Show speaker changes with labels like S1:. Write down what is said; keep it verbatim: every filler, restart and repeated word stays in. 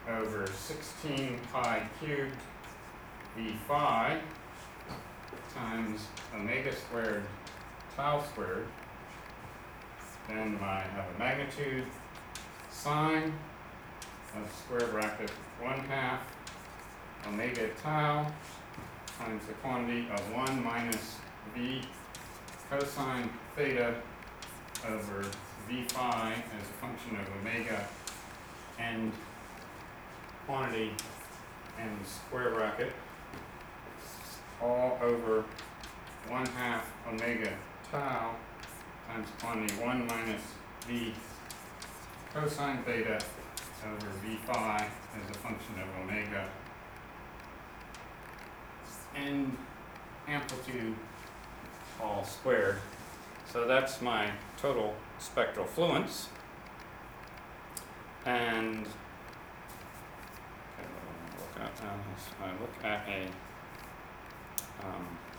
S1: over sixteen pi cubed V phi times omega squared tau squared. Then I have a magnitude sine of square bracket one half omega tau times the quantity of one minus v cosine theta over v phi as a function of omega and quantity and square bracket all over one half omega tau times quantity one minus v cosine theta over v phi as a function of omega and amplitude all squared. So that's my total spectral fluence. And okay, what do I look at now? I look at a um,